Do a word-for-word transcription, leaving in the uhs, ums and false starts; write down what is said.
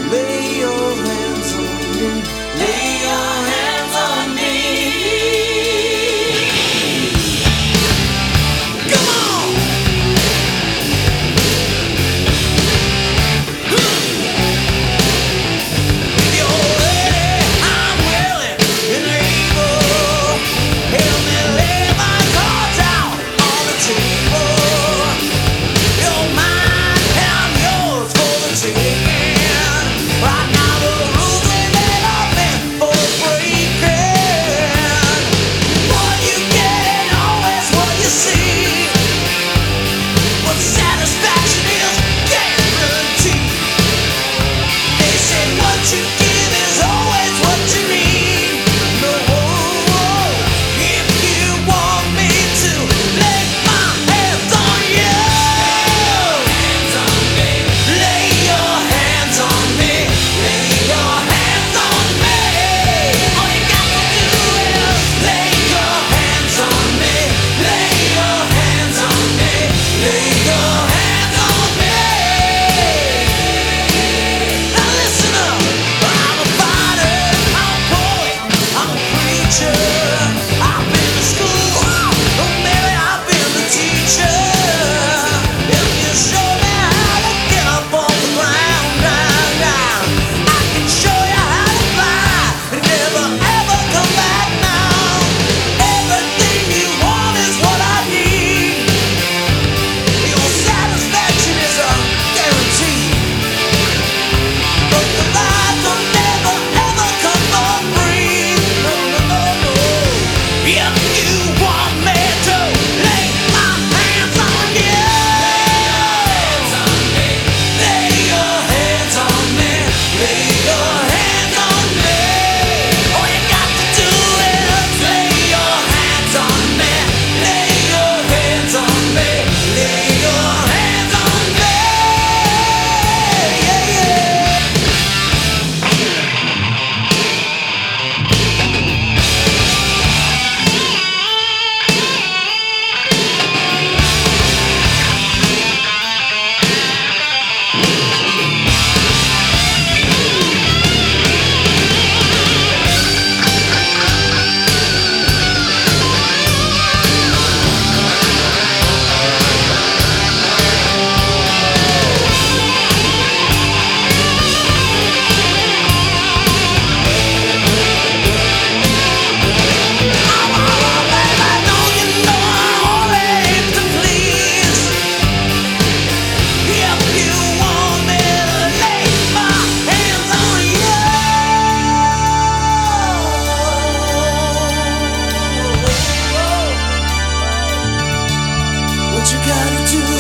Lay your hands on me. Lay your hands on me. Come on. If you're ready, I'm willing and able. Help me lay my cards out on the table. You're mine and I'm yours for the taking. Right now the rules we made are meant for breaking. What you get ain't always what you see. What satisfaction is guaranteed. They say what you give is always what you need. No, if you want me to lay my hands on you, lay your hands on me, lay your hands on me. All you got to do is lay your hands on me, lay your hands on me, lay your hands on me. Now listen up, I'm a fighter, I'm a poet, I'm a preacher. I've been to school, oh maybe I've been the teacher. If you show me how to get up off the ground, ground, ground, I can show you how to fly and never ever come back now. Everything you want is what I need. Your satisfaction is a guarantee. But the lies will never ever come for free. No, no, no, no. If you want me to lay my hands on you, lay your hands on me, lay your hands on me. All you got to do is lay your hands on me, lay your hands on me, lay your hands on me. Yeah, yeah. What you gotta do